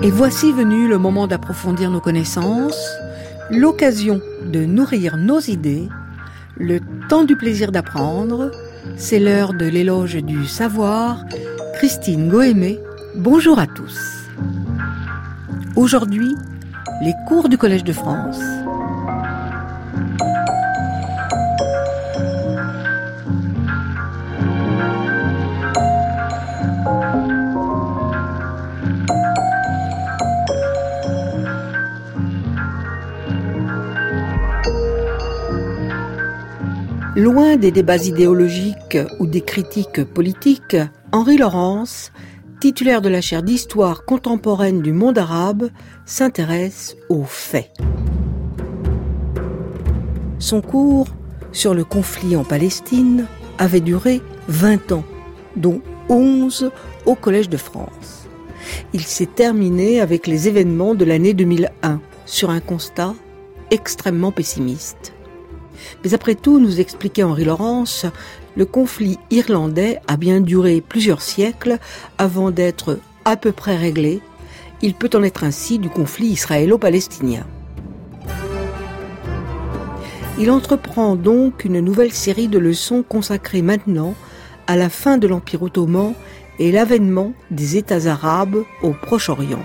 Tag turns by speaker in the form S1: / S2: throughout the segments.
S1: Et voici venu le moment d'approfondir nos connaissances, l'occasion de nourrir nos idées, le temps du plaisir d'apprendre. C'est l'heure de l'éloge du savoir. Christine Goémé, bonjour à tous. Aujourd'hui, les cours du Collège de France. Loin des débats idéologiques ou des critiques politiques, Henri Laurence, titulaire de la chaire d'histoire contemporaine du monde arabe, s'intéresse aux faits. Son cours sur le conflit en Palestine avait duré 20 ans, dont 11 au Collège de France. Il s'est terminé avec les événements de l'année 2001, sur un constat extrêmement pessimiste. Mais après tout, nous expliquait Henri Laurence, le conflit irlandais a bien duré plusieurs siècles avant d'être à peu près réglé. Il peut en être ainsi du conflit israélo-palestinien. Il entreprend donc une nouvelle série de leçons consacrées maintenant à la fin de l'Empire ottoman et l'avènement des États arabes au Proche-Orient.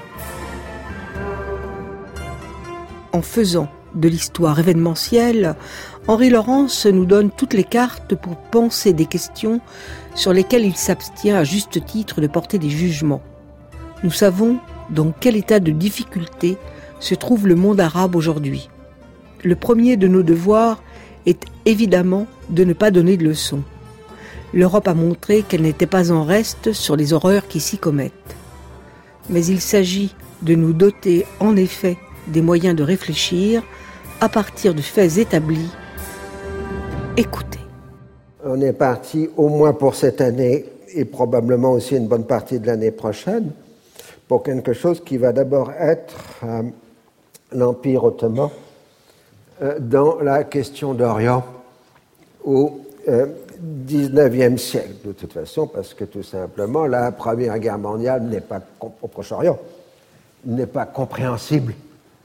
S1: En faisant de l'histoire événementielle, Henri Laurence nous donne toutes les cartes pour penser des questions sur lesquelles il s'abstient à juste titre de porter des jugements. Nous savons dans quel état de difficulté se trouve le monde arabe aujourd'hui. Le premier de nos devoirs est évidemment de ne pas donner de leçons. L'Europe a montré qu'elle n'était pas en reste sur les horreurs qui s'y commettent. Mais il s'agit de nous doter en effet des moyens de réfléchir à partir de faits établis. Écoutez.
S2: On est parti au moins pour cette année et probablement aussi une bonne partie de l'année prochaine pour quelque chose qui va d'abord être l'Empire ottoman dans la question d'Orient au XIXe siècle, de toute façon, parce que tout simplement la Première Guerre mondiale n'est pas au Proche-Orient, n'est pas compréhensible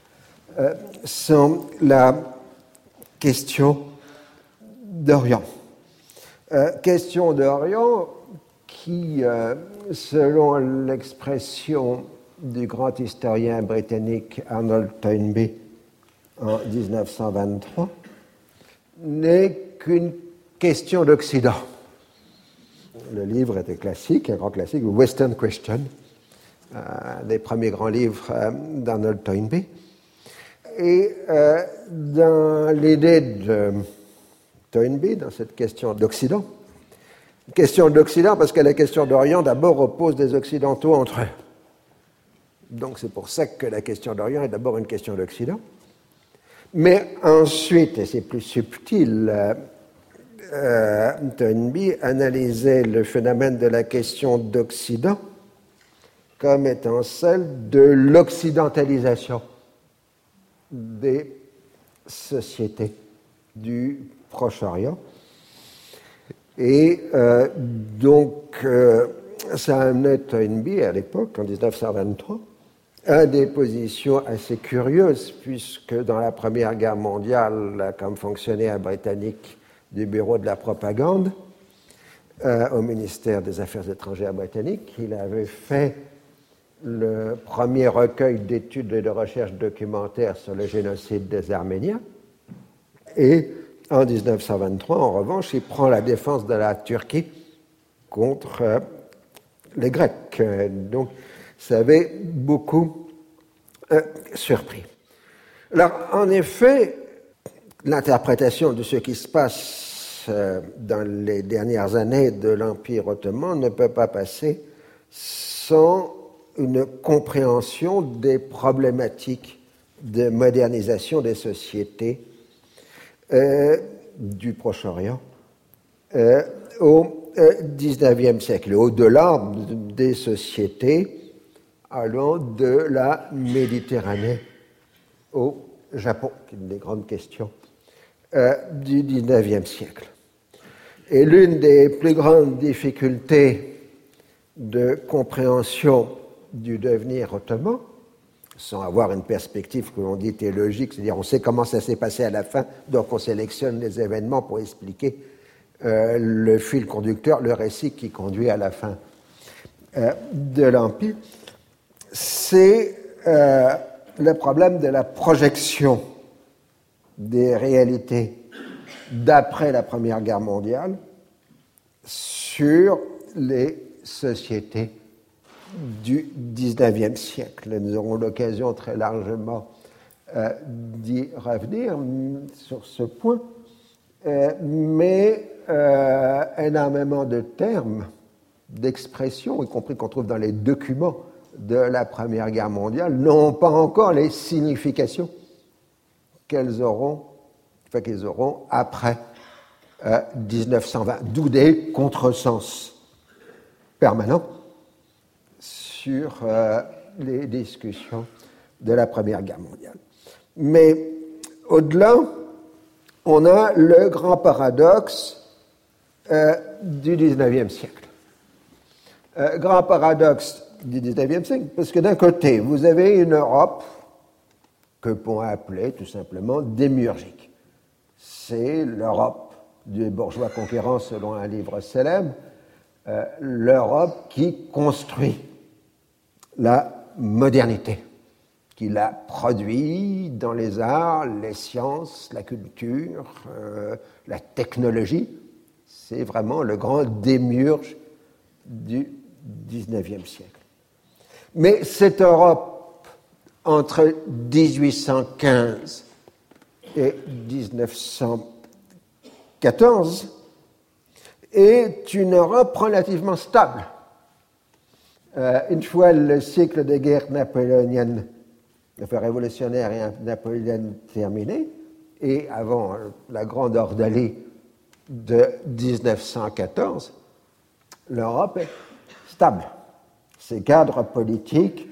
S2: sans la question d'Orient. Question d'Orient qui, selon l'expression du grand historien britannique Arnold Toynbee en 1923, n'est qu'une question d'Occident. Le livre était classique, un grand classique, Western Question, un des premiers grands livres d'Arnold Toynbee. Et dans l'idée de Toynbee, dans cette question d'Occident parce que la question d'Orient d'abord oppose des Occidentaux entre eux. Donc c'est pour ça que la question d'Orient est d'abord une question d'Occident. Mais ensuite, et c'est plus subtil, Toynbee analysait le phénomène de la question d'Occident comme étant celle de l'occidentalisation des sociétés du Proche-Orient. Et donc, ça amenait Toynbee, à l'époque, en 1923, à des positions assez curieuses, puisque dans la Première Guerre mondiale, comme fonctionnaire britannique du bureau de la propagande au ministère des Affaires étrangères britannique, il avait fait le premier recueil d'études et de recherches documentaires sur le génocide des Arméniens. Et en 1923, en revanche, il prend la défense de la Turquie contre les Grecs. Donc, ça avait beaucoup surpris. Alors, en effet, l'interprétation de ce qui se passe dans les dernières années de l'Empire ottoman ne peut pas passer sans une compréhension des problématiques de modernisation des sociétés du Proche-Orient au XIXe siècle, au-delà des sociétés allant de la Méditerranée au Japon, qui est une des grandes questions du XIXe siècle. Et l'une des plus grandes difficultés de compréhension du devenir ottoman sans avoir une perspective que l'on dit théologique, c'est-à-dire on sait comment ça s'est passé à la fin, donc on sélectionne les événements pour expliquer le fil conducteur, le récit qui conduit à la fin de l'Empire. C'est le problème de la projection des réalités d'après la Première Guerre mondiale sur les sociétés du XIXe siècle. Nous aurons l'occasion très largement d'y revenir sur ce point, mais énormément de termes, d'expressions, y compris qu'on trouve dans les documents de la Première Guerre mondiale, n'ont pas encore les significations qu'ils auront après 1920, d'où des contresens permanents sur les discussions de la Première Guerre mondiale. Mais au-delà, on a le grand paradoxe du XIXe siècle. Grand paradoxe du XIXe siècle, parce que d'un côté, vous avez une Europe que l'on appeler tout simplement démiurgique. C'est l'Europe des bourgeois conquérants selon un livre célèbre, l'Europe qui construit la modernité, qui la produit dans les arts, les sciences, la culture, la technologie. C'est vraiment le grand démiurge du XIXe siècle. Mais cette Europe, entre 1815 et 1914, est une Europe relativement stable. Une fois le cycle des guerres napoléoniennes, enfin révolutionnaires et napoléoniennes terminé, et avant la grande ordalie de 1914, l'Europe est stable. Ses cadres politiques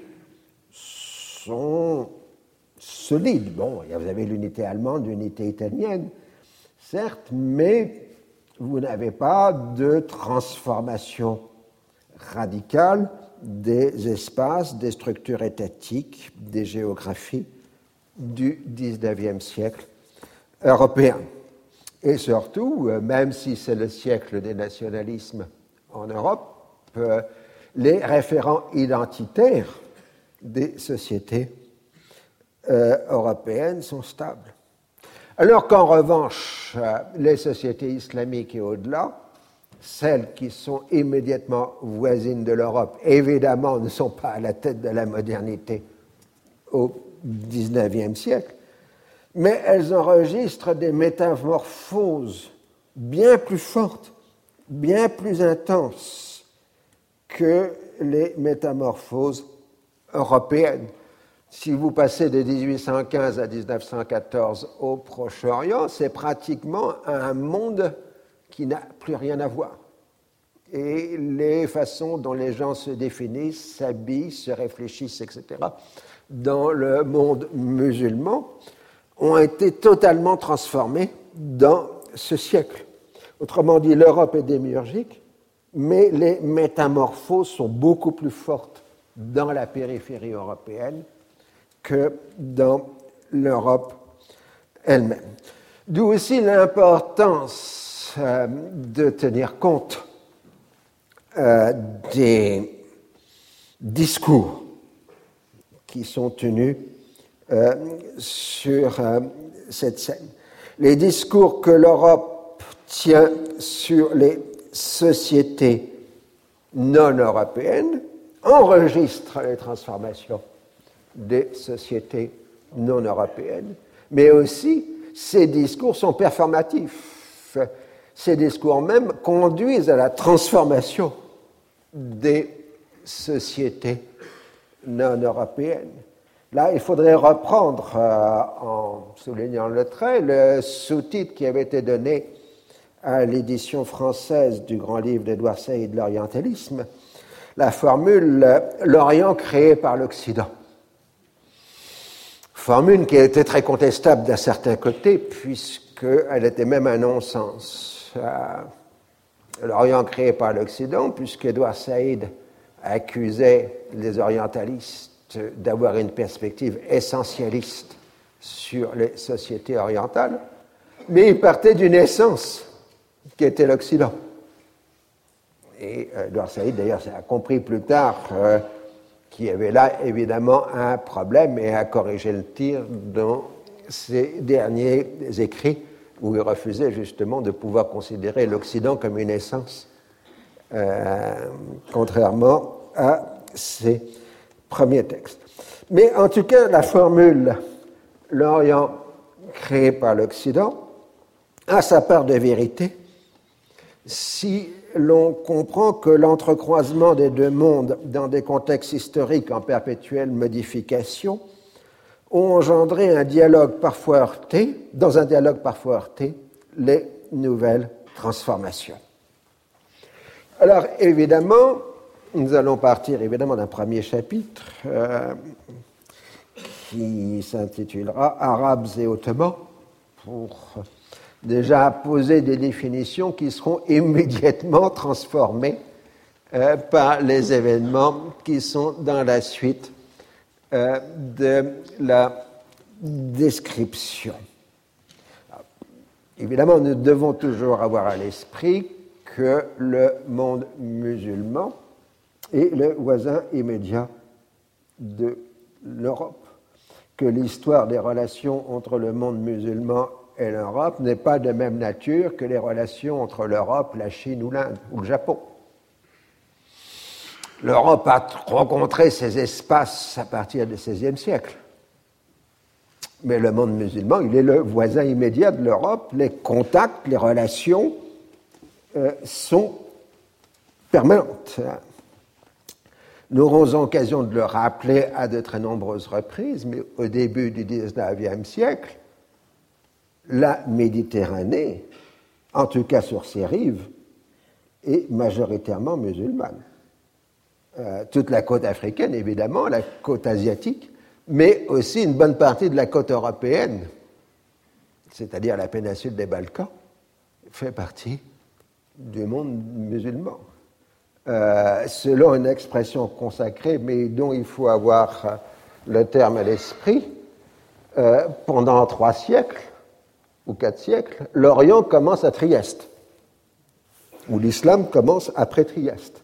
S2: sont solides. Bon, vous avez l'unité allemande, l'unité italienne, certes, mais vous n'avez pas de transformation radicale des espaces, des structures étatiques, des géographies du XIXe siècle européen. Et surtout, même si c'est le siècle des nationalismes en Europe, les référents identitaires des sociétés européennes sont stables. Alors qu'en revanche, les sociétés islamiques et au-delà, celles qui sont immédiatement voisines de l'Europe, évidemment, ne sont pas à la tête de la modernité au XIXe siècle, mais elles enregistrent des métamorphoses bien plus fortes, bien plus intenses que les métamorphoses européennes. Si vous passez de 1815 à 1914 au Proche-Orient, c'est pratiquement un monde qui n'a plus rien à voir. Et les façons dont les gens se définissent, s'habillent, se réfléchissent, etc., dans le monde musulman, ont été totalement transformées dans ce siècle. Autrement dit, l'Europe est démiurgique, mais les métamorphoses sont beaucoup plus fortes dans la périphérie européenne que dans l'Europe elle-même. D'où aussi l'importance de tenir compte des discours qui sont tenus sur cette scène. Les discours que l'Europe tient sur les sociétés non européennes enregistrent les transformations des sociétés non européennes, mais aussi ces discours sont performatifs. Ces discours même conduisent à la transformation des sociétés non européennes. Là, il faudrait reprendre, en soulignant le trait, le sous-titre qui avait été donné à l'édition française du grand livre d'Édouard Saïd, l'orientalisme, la formule « l'Orient créé par l'Occident ». Formule qui a été très contestable d'un certain côté, puisqu'elle était même un non-sens. L'Orient créé par l'Occident, puisqu'Édouard Saïd accusait les orientalistes d'avoir une perspective essentialiste sur les sociétés orientales, mais il partait d'une essence qui était l'Occident. Et Edward Said, d'ailleurs, a compris plus tard qu'il y avait là, évidemment, un problème et a corrigé le tir dans ses derniers écrits où il refusait justement de pouvoir considérer l'Occident comme une essence, contrairement à ses premiers textes. Mais en tout cas, la formule « l'Orient créé par l'Occident » a sa part de vérité si l'on comprend que l'entrecroisement des deux mondes dans des contextes historiques en perpétuelle modification ont engendré un dialogue parfois heurté, dans un dialogue parfois heurté, les nouvelles transformations. Alors, évidemment, nous allons partir évidemment d'un premier chapitre qui s'intitulera « Arabes et Ottomans » pour déjà poser des définitions qui seront immédiatement transformées par les événements qui sont dans la suite de la description. Alors, évidemment, nous devons toujours avoir à l'esprit que le monde musulman est le voisin immédiat de l'Europe, que l'histoire des relations entre le monde musulman et l'Europe n'est pas de même nature que les relations entre l'Europe, la Chine ou l'Inde ou le Japon. L'Europe a rencontré ces espaces à partir du XVIe siècle. Mais le monde musulman, il est le voisin immédiat de l'Europe. Les contacts, les relations sont permanentes. Nous aurons occasion de le rappeler à de très nombreuses reprises, mais au début du XIXe siècle, la Méditerranée, en tout cas sur ses rives, est majoritairement musulmane. Toute la côte africaine, évidemment, la côte asiatique, mais aussi une bonne partie de la côte européenne, c'est-à-dire la péninsule des Balkans, fait partie du monde musulman. Selon une expression consacrée, mais dont il faut avoir le terme à l'esprit, pendant 3 siècles, ou 4 siècles, l'Orient commence à Trieste, où l'islam commence après Trieste.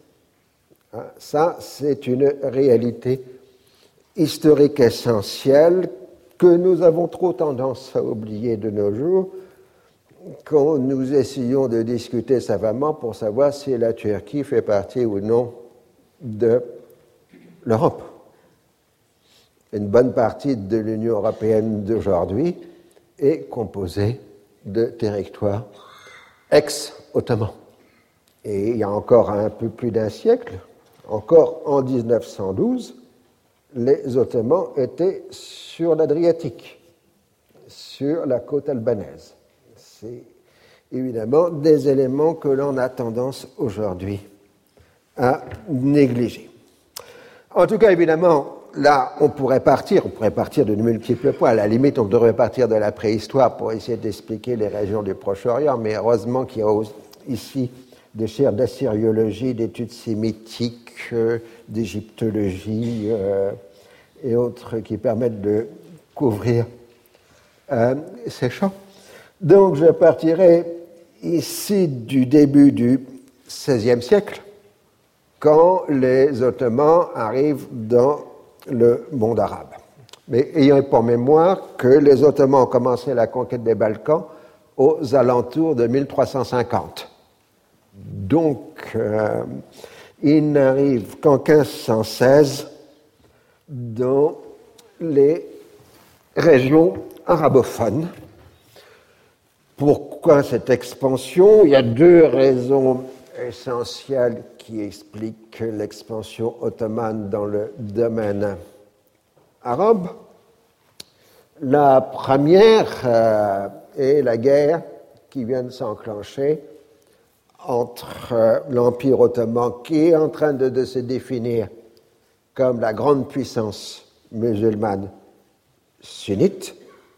S2: Ça, c'est une réalité historique essentielle que nous avons trop tendance à oublier de nos jours quand nous essayons de discuter savamment pour savoir si la Turquie fait partie ou non de l'Europe. Une bonne partie de l'Union européenne d'aujourd'hui est composée de territoires ex-ottomans. Et il y a encore un peu plus d'un siècle, encore en 1912, les Ottomans étaient sur l'Adriatique, sur la côte albanaise. C'est évidemment des éléments que l'on a tendance aujourd'hui à négliger. En tout cas, évidemment, là, on pourrait partir de multiples points. À la limite, on devrait partir de la préhistoire pour essayer d'expliquer les régions du Proche-Orient, mais heureusement qu'il y a ici des chaires d'assyriologie, d'études sémitiques, d'égyptologie et autres qui permettent de couvrir ces champs. Donc, je partirai ici du début du XVIe siècle, quand les Ottomans arrivent dans le monde arabe. Mais ayant pour mémoire que les Ottomans ont commencé la conquête des Balkans aux alentours de 1350. Donc, ils n'arrivent qu'en 1516 dans les régions arabophones. Pourquoi cette expansion ? Il y a 2 raisons essentielles qui expliquent l'expansion ottomane dans le domaine arabe. La première est la guerre qui vient de s'enclencher entre l'Empire ottoman, qui est en train de se définir comme la grande puissance musulmane sunnite,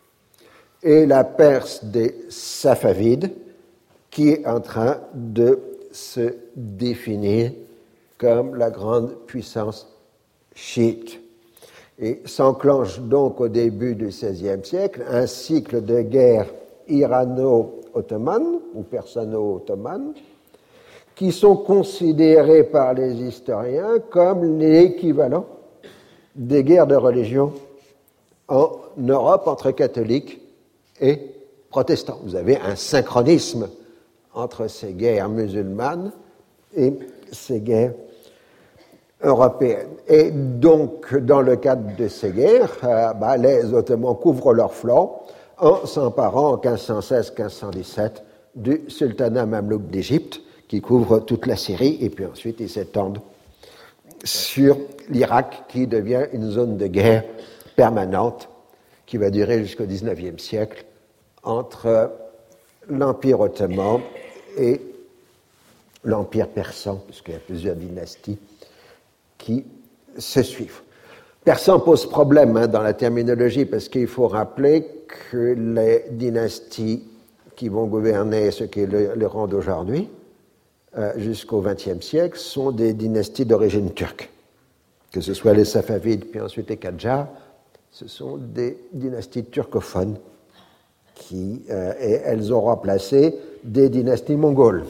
S2: et la Perse des Safavides, qui est en train de se définir comme la grande puissance chiite. Et s'enclenche donc au début du XVIe siècle un cycle de guerre irano-ottomane ou persano-ottomane qui sont considérés par les historiens comme l'équivalent des guerres de religion en Europe entre catholiques et protestants. Vous avez un synchronisme entre ces guerres musulmanes et ces guerres européennes. Et donc, dans le cadre de ces guerres, les Ottomans couvrent leur flanc en s'emparant en 1516-1517 du sultanat mamelouk d'Égypte, qui couvre toute la Syrie, et puis ensuite ils s'étendent sur l'Irak, qui devient une zone de guerre permanente, qui va durer jusqu'au XIXe siècle, entre l'Empire ottoman et l'Empire persan, puisqu'il y a plusieurs dynasties qui se suivent. Persan pose problème dans la terminologie, parce qu'il faut rappeler que les dynasties qui vont gouverner ce qui est l'Iran d'aujourd'hui, jusqu'au XXe siècle, sont des dynasties d'origine turque. Que ce soit les Safavides, puis ensuite les Qadjars, ce sont des dynasties turcophones et elles ont remplacé des dynasties mongoles.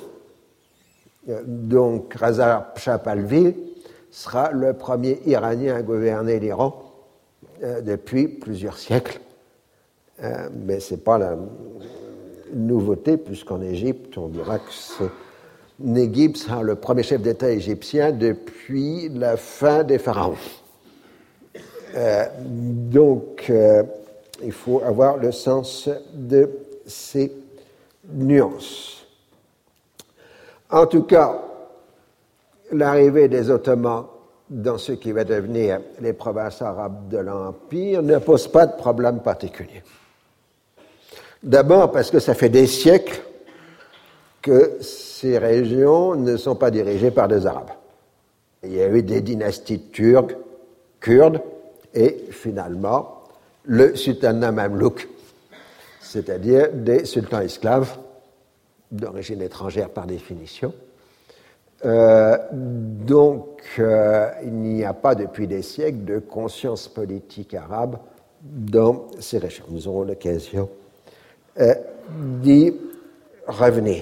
S2: Donc, Reza Shah Pahlavi sera le premier Iranien à gouverner l'Iran depuis plusieurs siècles. Mais ce n'est pas la nouveauté, puisqu'en Égypte, on dira que c'est Néguib sera le premier chef d'État égyptien depuis la fin des pharaons. Donc, il faut avoir le sens de ces nuances. En tout cas, l'arrivée des Ottomans dans ce qui va devenir les provinces arabes de l'Empire ne pose pas de problème particulier. D'abord parce que ça fait des siècles que ces régions ne sont pas dirigées par des Arabes. Il y a eu des dynasties turques, kurdes, et finalement le sultanat mamelouk, c'est-à-dire des sultans esclaves d'origine étrangère par définition. Donc, il n'y a pas depuis des siècles de conscience politique arabe dans ces régions. Nous aurons l'occasion d'y revenir.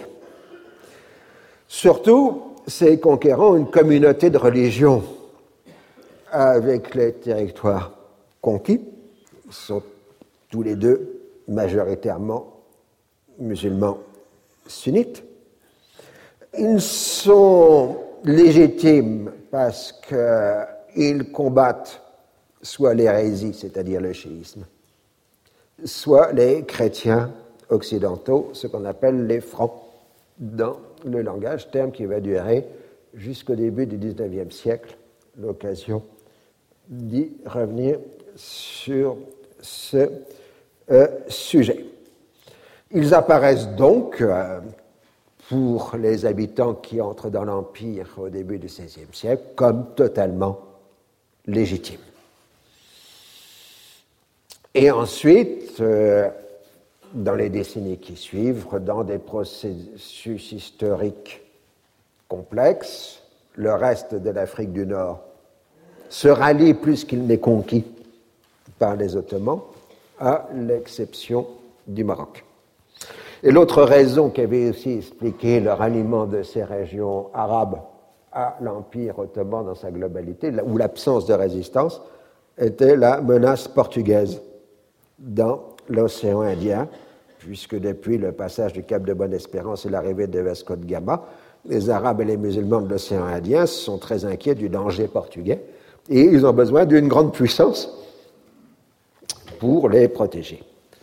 S2: Surtout, ces conquérants ont une communauté de religion avec les territoires conquis. Ils sont tous les deux majoritairement musulmans sunnites. Ils sont légitimes parce qu'ils combattent soit l'hérésie, c'est-à-dire le chiisme, soit les chrétiens occidentaux, ce qu'on appelle les francs dans le langage, terme qui va durer jusqu'au début du XIXe siècle, l'occasion d'y revenir sur ce sujet. Ils apparaissent donc, pour les habitants qui entrent dans l'Empire au début du XVIe siècle, comme totalement légitimes. Et ensuite, dans les décennies qui suivent, dans des processus historiques complexes, le reste de l'Afrique du Nord se rallie plus qu'il n'est conquis par les Ottomans, à l'exception du Maroc. Et l'autre raison qui avait aussi expliqué le ralliement de ces régions arabes à l'Empire ottoman dans sa globalité, ou l'absence de résistance, était la menace portugaise dans l'océan Indien, puisque depuis le passage du Cap de Bonne-Espérance et l'arrivée de Vasco de Gama, les Arabes et les musulmans de l'océan Indien sont très inquiets du danger portugais et ils ont besoin d'une grande puissance pour les protéger.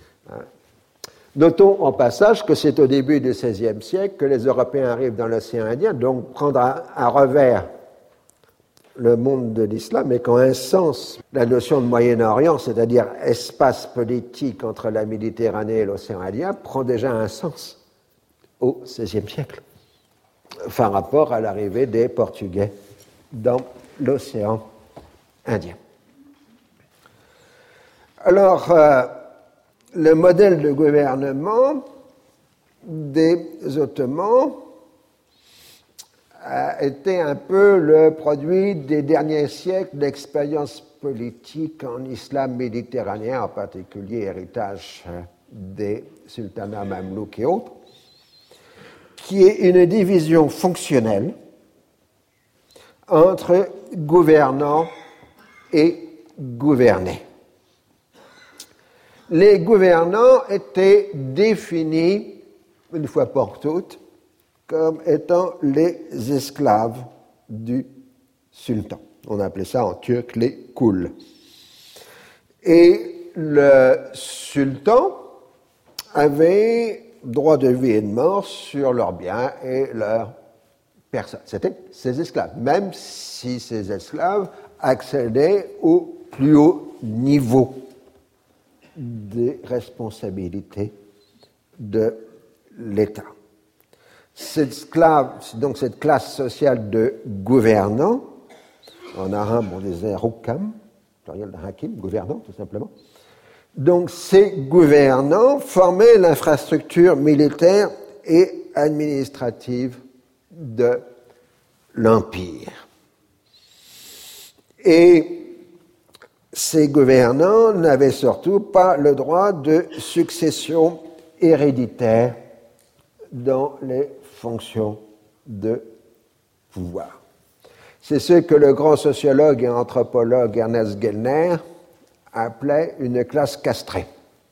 S2: Notons en passage que c'est au début du XVIe siècle que les Européens arrivent dans l'océan Indien, donc prendre à revers le monde de l'islam, et qu'en un sens, la notion de Moyen-Orient, c'est-à-dire espace politique entre la Méditerranée et l'océan Indien, prend déjà un sens au XVIe siècle, par rapport à l'arrivée des Portugais dans l'océan Indien. Alors, le modèle de gouvernement des Ottomans a été un peu le produit des derniers siècles d'expérience politique en islam méditerranéen, en particulier héritage des sultanats mamelouks et autres, qui est une division fonctionnelle entre gouvernants et gouvernés. Les gouvernants étaient définis, une fois pour toutes, comme étant les esclaves du sultan. On appelait ça en turc les kouls. Et le sultan avait droit de vie et de mort sur leurs biens et leurs personnes. C'était ses esclaves, même si ces esclaves accédaient au plus haut niveau des responsabilités de l'État. Donc cette classe sociale de gouvernants, en arabe on disait rukam, pluriel de hakim, gouvernants tout simplement. Donc ces gouvernants formaient l'infrastructure militaire et administrative de l'Empire. Et ces gouvernants n'avaient surtout pas le droit de succession héréditaire dans les fonctions de pouvoir. C'est ce que le grand sociologue et anthropologue Ernest Gellner appelait une classe castrée.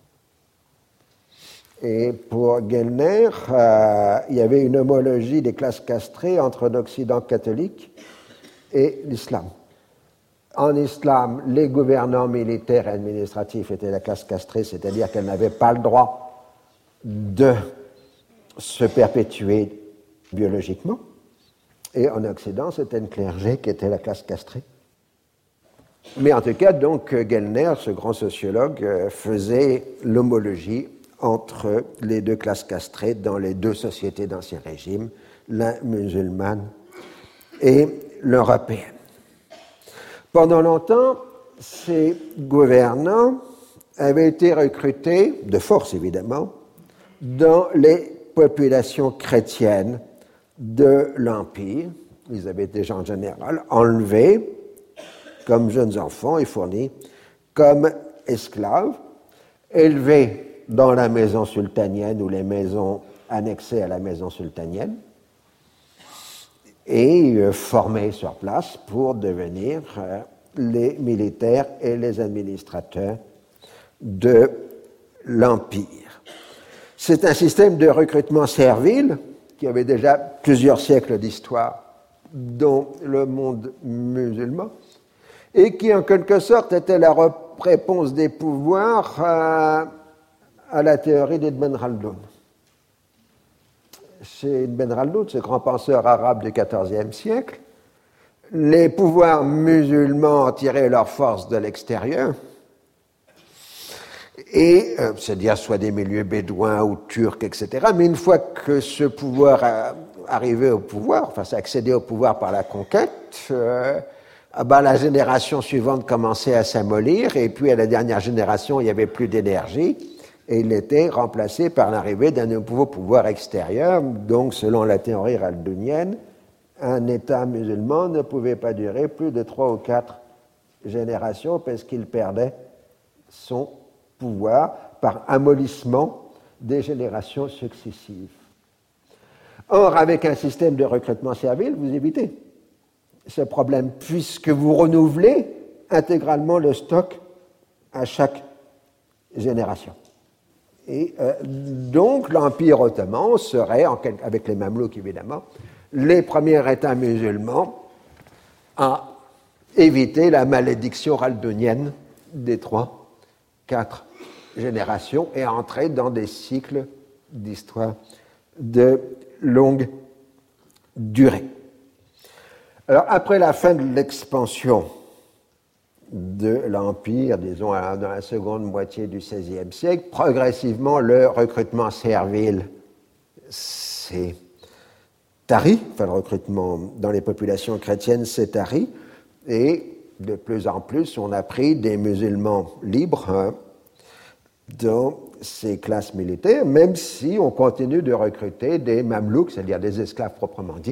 S2: Et pour Gellner, il y avait une homologie des classes castrées entre l'Occident catholique et l'islam. En islam, les gouvernants militaires et administratifs étaient la classe castrée, c'est-à-dire qu'elle n'avait pas le droit de se perpétuer biologiquement. Et en Occident, c'était le clergé qui était la classe castrée. Mais en tout cas, donc, Gellner, ce grand sociologue, faisait l'homologie entre les deux classes castrées dans les deux sociétés d'Ancien Régime, la musulmane et l'européenne. Pendant longtemps, ces gouvernants avaient été recrutés, de force évidemment, dans les populations chrétiennes de l'Empire. Ils avaient été en général enlevés comme jeunes enfants et fournis comme esclaves, élevés dans la maison sultanienne ou les maisons annexées à la maison sultanienne et formés sur place pour devenir les militaires et les administrateurs de l'Empire. C'est un système de recrutement servile qui avait déjà plusieurs siècles d'histoire dans le monde musulman et qui, en quelque sorte, était la réponse des pouvoirs à la théorie d'Ibn Khaldun. Chez Ibn Khaldun, ce grand penseur arabe du XIVe siècle, les pouvoirs musulmans tiraient leurs forces de l'extérieur, et c'est-à-dire soit des milieux bédouins ou turcs, etc. Mais une fois que ce pouvoir arrivait au pouvoir, enfin accédait au pouvoir par la conquête, la génération suivante commençait à s'amollir, et puis à la dernière génération, il n'y avait plus d'énergie, et il était remplacé par l'arrivée d'un nouveau pouvoir extérieur. Donc, selon la théorie khaldunienne, un État musulman ne pouvait pas durer plus de 3 ou 4 générations parce qu'il perdait son pouvoir par amollissement des générations successives. Or, avec un système de recrutement servile, vous évitez ce problème, puisque vous renouvelez intégralement le stock à chaque génération. Et donc, l'Empire ottoman serait, avec les Mamelouks évidemment, les premiers États musulmans à éviter la malédiction khaldunienne des 3-4 générations et à entrer dans des cycles d'histoire de longue durée. Alors, après la fin de l'expansion de l'Empire, disons dans la seconde moitié du XVIe siècle, progressivement, le recrutement servile s'est tari, enfin le recrutement dans les populations chrétiennes s'est tari, et de plus en plus, on a pris des musulmans libres dans ces classes militaires, même si on continue de recruter des mamelouks, c'est-à-dire des esclaves proprement dits,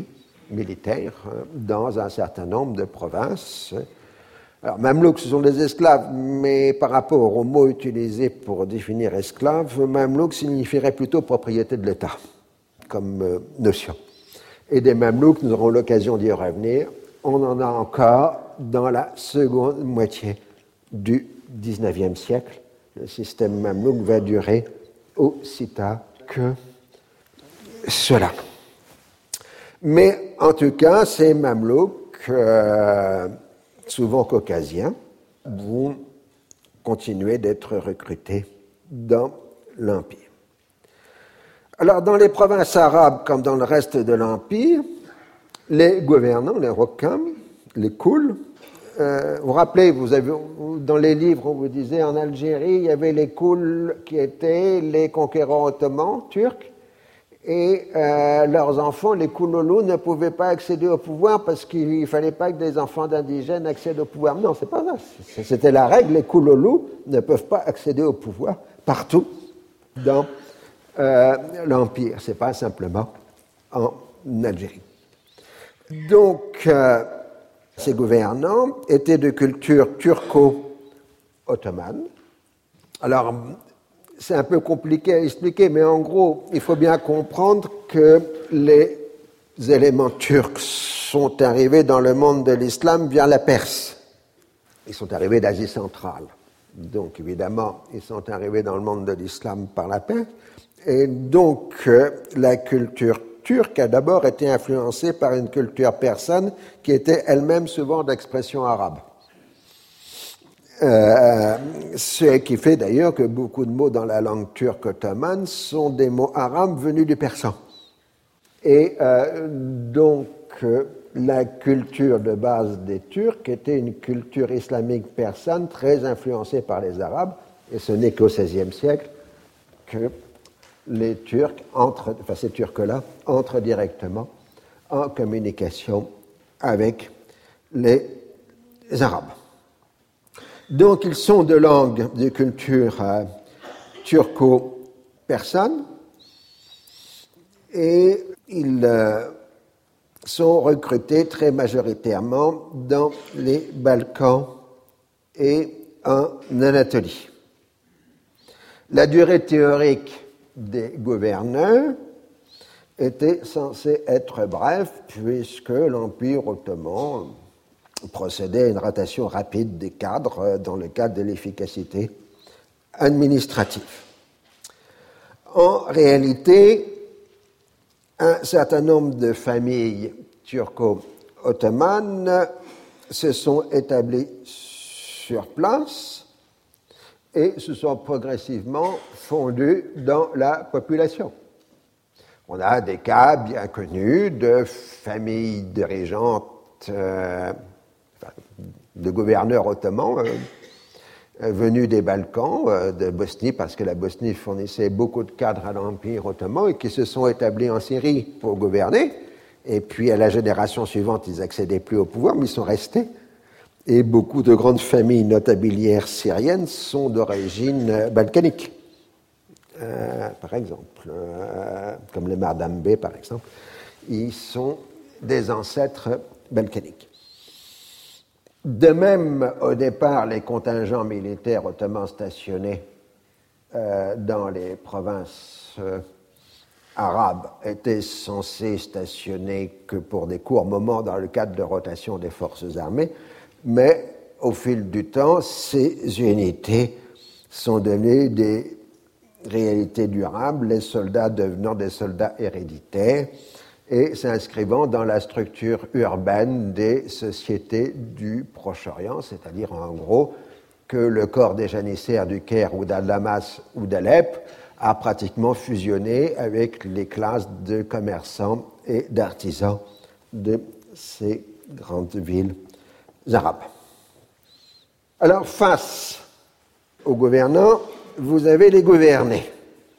S2: militaire dans un certain nombre de provinces. Alors, Mamelouks, ce sont des esclaves, mais par rapport au mot utilisé pour définir esclave, Mamelouk signifierait plutôt propriété de l'État, comme notion. Et des Mamelouks, nous aurons l'occasion d'y revenir, on en a encore dans la seconde moitié du XIXe siècle. Le système Mamelouk va durer aussi tard que cela. Mais en tout cas, ces Mamelouks, souvent caucasiens, vont continuer d'être recrutés dans l'Empire. Alors, dans les provinces arabes, comme dans le reste de l'Empire, les gouvernants, les rokhams, les kouls, vous vous rappelez, vous avez, dans les livres, on vous disait en Algérie, il y avait les kouls qui étaient les conquérants ottomans, turcs, et leurs enfants, les kouloulous, ne pouvaient pas accéder au pouvoir parce qu'il ne fallait pas que des enfants d'indigènes accèdent au pouvoir. Non, c'est pas ça. C'était la règle, les kouloulous ne peuvent pas accéder au pouvoir partout dans l'Empire. C'est pas simplement en Algérie. Donc, ces gouvernants étaient de culture turco-ottomane. Alors, c'est un peu compliqué à expliquer, mais en gros, il faut bien comprendre que les éléments turcs sont arrivés dans le monde de l'islam via la Perse. Ils sont arrivés d'Asie centrale. Donc, évidemment, ils sont arrivés dans le monde de l'islam par la Perse. Et donc, la culture turque a d'abord été influencée par une culture persane qui était elle-même souvent d'expression arabe. Ce qui fait d'ailleurs que beaucoup de mots dans la langue turque ottomane sont des mots arabes venus du persan. Et donc, la culture de base des Turcs était une culture islamique persane très influencée par les Arabes, et ce n'est qu'au XVIe siècle que les Turcs ces Turcs-là entrent directement en communication avec les Arabes. Donc, ils sont de langue de culture turco-persane et ils sont recrutés très majoritairement dans les Balkans et en Anatolie. La durée théorique des gouverneurs était censée être brève puisque l'Empire ottoman procédait à une rotation rapide des cadres dans le cadre de l'efficacité administrative. En réalité, un certain nombre de familles turco-ottomanes se sont établies sur place et se sont progressivement fondues dans la population. On a des cas bien connus de familles dirigeantes, de gouverneurs ottomans venus des Balkans, de Bosnie, parce que la Bosnie fournissait beaucoup de cadres à l'Empire ottoman et qui se sont établis en Syrie pour gouverner. Et puis à la génération suivante, ils n'accédaient plus au pouvoir, mais ils sont restés. Et beaucoup de grandes familles notabilières syriennes sont d'origine balkanique. Par exemple, comme les Mardambé, par exemple, ils sont des ancêtres balkaniques. De même, au départ, les contingents militaires ottomans stationnés dans les provinces arabes étaient censés stationner que pour des courts moments dans le cadre de rotation des forces armées, mais au fil du temps, ces unités sont devenues des réalités durables, les soldats devenant des soldats héréditaires et s'inscrivant dans la structure urbaine des sociétés du Proche-Orient, c'est-à-dire en gros que le corps des janissaires du Caire ou d'Al-Damas ou d'Alep a pratiquement fusionné avec les classes de commerçants et d'artisans de ces grandes villes arabes. Alors, face aux gouvernants, vous avez les gouvernés.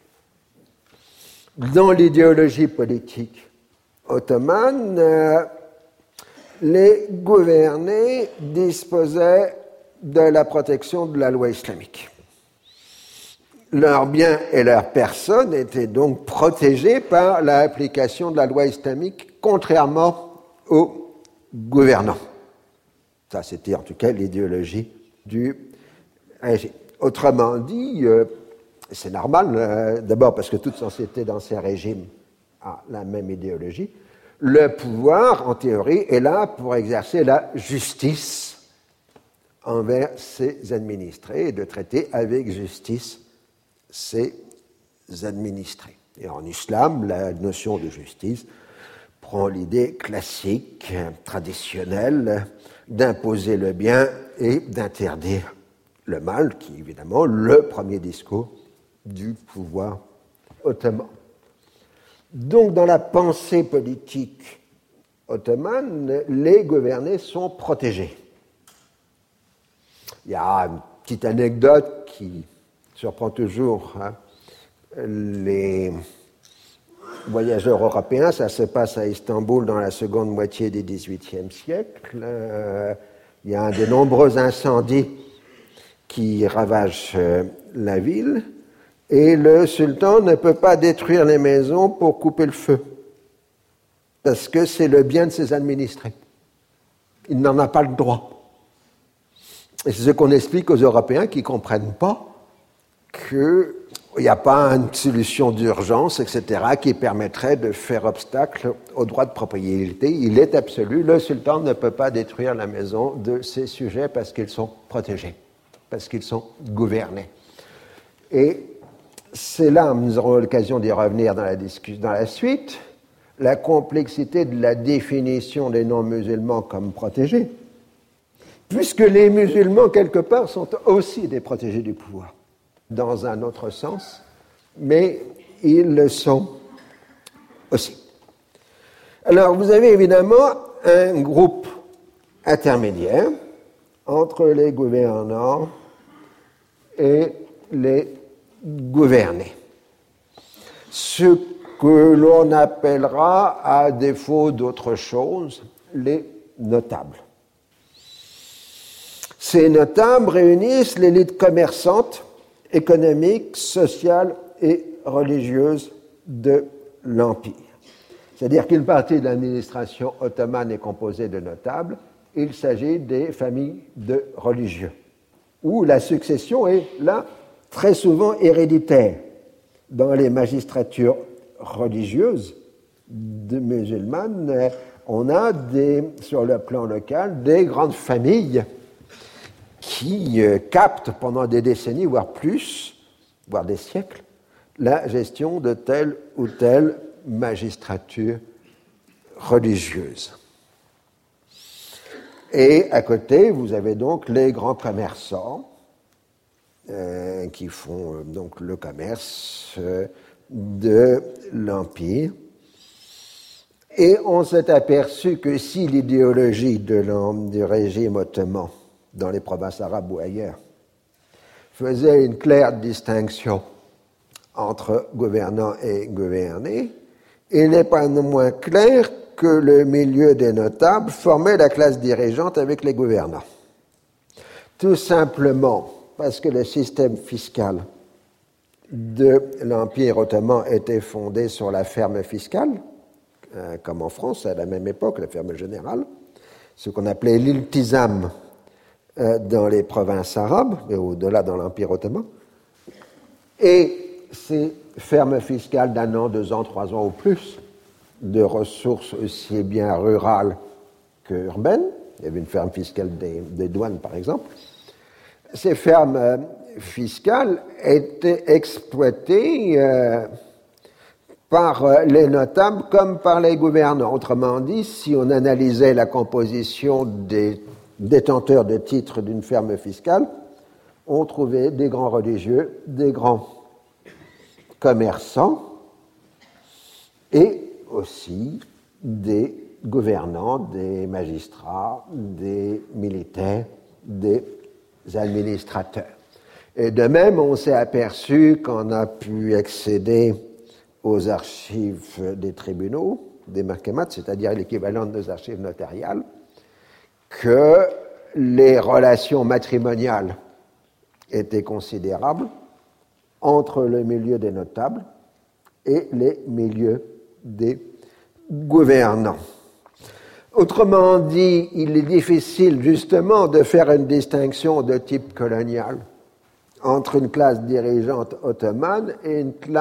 S2: Dans l'idéologie politique ottomane, les gouvernés disposaient de la protection de la loi islamique. Leurs biens et leurs personnes étaient donc protégés par l'application de la loi islamique, contrairement aux gouvernants. Ça, c'était en tout cas l'idéologie du régime. Autrement dit, c'est normal, d'abord parce que toute société dans ces régimes a la même idéologie. Le pouvoir, en théorie, est là pour exercer la justice envers ses administrés et de traiter avec justice ses administrés. Et en islam, la notion de justice prend l'idée classique, traditionnelle, d'imposer le bien et d'interdire le mal, qui est évidemment le premier discours du pouvoir ottoman. Donc, dans la pensée politique ottomane, les gouvernés sont protégés. Il y a une petite anecdote qui surprend toujours les voyageurs européens. Ça se passe à Istanbul dans la seconde moitié du XVIIIe siècle. Il y a un des nombreux incendies qui ravagent la ville. Et le sultan ne peut pas détruire les maisons pour couper le feu, parce que c'est le bien de ses administrés. Il n'en a pas le droit. Et c'est ce qu'on explique aux Européens qui ne comprennent pas qu'il n'y a pas une solution d'urgence, etc., qui permettrait de faire obstacle au droit de propriété. Il est absolu. Le sultan ne peut pas détruire la maison de ses sujets parce qu'ils sont protégés, parce qu'ils sont gouvernés. Et c'est là, nous aurons l'occasion d'y revenir dans la suite, la complexité de la définition des non-musulmans comme protégés, puisque les musulmans, quelque part, sont aussi des protégés du pouvoir, dans un autre sens, mais ils le sont aussi. Alors, vous avez évidemment un groupe intermédiaire entre les gouvernants et les gouvernés. Ce que l'on appellera, à défaut d'autre chose, les notables. Ces notables réunissent l'élite commerçante, économique, sociale et religieuse de l'Empire. C'est-à-dire qu'une partie de l'administration ottomane est composée de notables, il s'agit des familles de religieux, où la succession est là très souvent héréditaire. Dans les magistratures religieuses musulmanes, on a sur le plan local des grandes familles qui captent pendant des décennies, voire plus, voire des siècles, la gestion de telle ou telle magistrature religieuse. Et à côté, vous avez donc les grands commerçants qui font donc le commerce de l'Empire. Et on s'est aperçu que si l'idéologie du régime ottoman dans les provinces arabes ou ailleurs faisait une claire distinction entre gouvernants et gouvernés, il n'est pas non moins clair que le milieu des notables formait la classe dirigeante avec les gouvernants. Tout simplement parce que le système fiscal de l'Empire ottoman était fondé sur la ferme fiscale, comme en France à la même époque, la ferme générale, ce qu'on appelait l'iltizam dans les provinces arabes, mais au-delà dans l'Empire ottoman. Et ces fermes fiscales d'un an, 2 ans, 3 ans ou plus, de ressources aussi bien rurales qu'urbaines, il y avait une ferme fiscale des douanes par exemple, ces fermes fiscales étaient exploitées par les notables comme par les gouvernants. Autrement dit, si on analysait la composition des détenteurs de titres d'une ferme fiscale, on trouvait des grands religieux, des grands commerçants et aussi des gouvernants, des magistrats, des militaires, des administrateurs. Et de même, on s'est aperçu qu'on a pu accéder aux archives des tribunaux, des mahkamats, c'est-à-dire l'équivalent de nos archives notariales, que les relations matrimoniales étaient considérables entre le milieu des notables et les milieux des gouvernants. Autrement dit, il est difficile justement de faire une distinction de type colonial entre une classe dirigeante ottomane et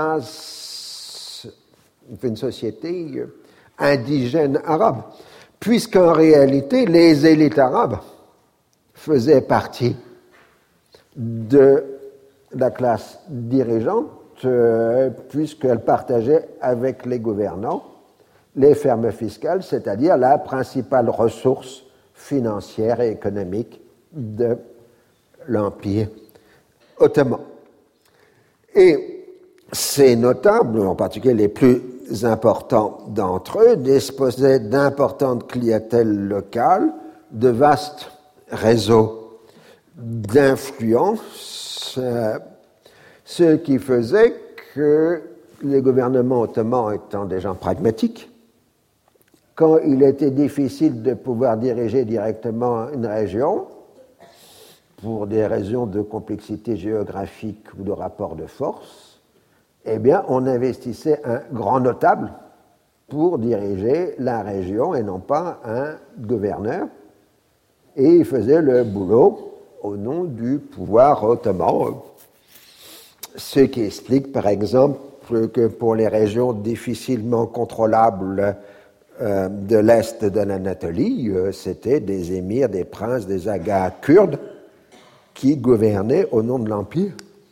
S2: une société indigène arabe, puisqu'en réalité, les élites arabes faisaient partie de la classe dirigeante, puisqu'elles partageaient avec les gouvernants les fermes fiscales, c'est-à-dire la principale ressource financière et économique de l'Empire ottoman. Et ces notables, en particulier les plus importants d'entre eux, disposaient d'importantes clientèles locales, de vastes réseaux d'influence, ce qui faisait que les gouvernements ottomans étant des gens pragmatiques, quand il était difficile de pouvoir diriger directement une région, pour des raisons de complexité géographique ou de rapport de force, eh bien, on investissait un grand notable pour diriger la région et non pas un gouverneur. Et il faisait le boulot au nom du pouvoir ottoman. Ce qui explique, par exemple, que pour les régions difficilement contrôlables de l'Est de l'Anatolie, c'était des émirs, des princes, des agas kurdes qui gouvernaient au nom de l'Empire